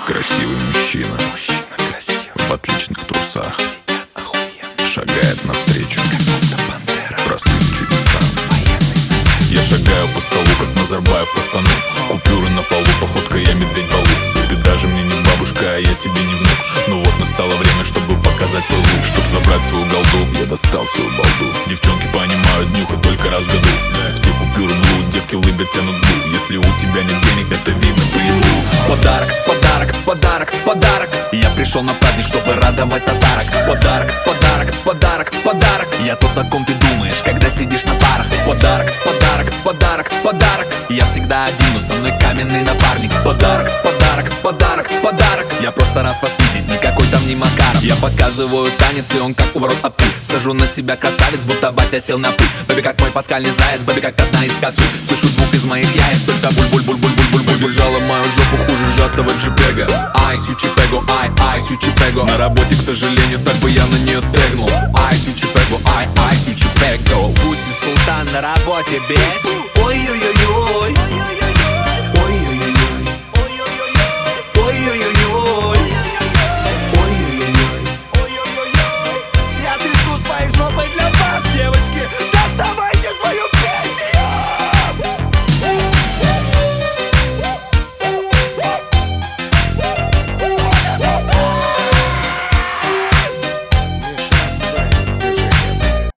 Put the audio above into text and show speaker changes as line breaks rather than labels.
Красивый мужчина, в отличных трусах шагает навстречу простым чудесам. Я шагаю по столу, как Назарбаев по стану. Купюры на полу, походка я медведь балу. Ты даже мне не бабушка, а я тебе не внук. Ну вот настало время, чтобы показать свой лук. Чтоб забрать свою голду, я достал свою балду. Девчонки понимают, нюхать только раз в году. Все купюры блуд, девки лыбят, тянут блуд. Если у тебя нет денег, это видно по еду.
Подарок, подарок, подарок, подарок. Я пришел на праздник, чтобы радовать татарок. Подарок, подарок, подарок, подарок. Я тот, о ком ты думаешь, когда сидишь на парах. Подарок, подарок, подарок, подарок. Я всегда один, но со мной каменный напарник. Подарок, подарок, подарок, подарок. Я просто рад вас видеть, никакой там не Макаров. Я показываю танец, и он как у ворот апы. Сажу на себя красавец, будто батя сел на пыль. Бэби как мой паскальный заяц, бэби как одна из косуль. Слышу звук из моих яиц, только буль-буль-буль-буль-буль-буль. Держала мою жопу хуже сжатого джипега. Ай, сючипего, ай, сючипего. На работе, к сожалению, так бы я на нее тегнул. Ай, сючипего, ай, сючипего. Пусть султан на работе, бич. Ой-ой-ой.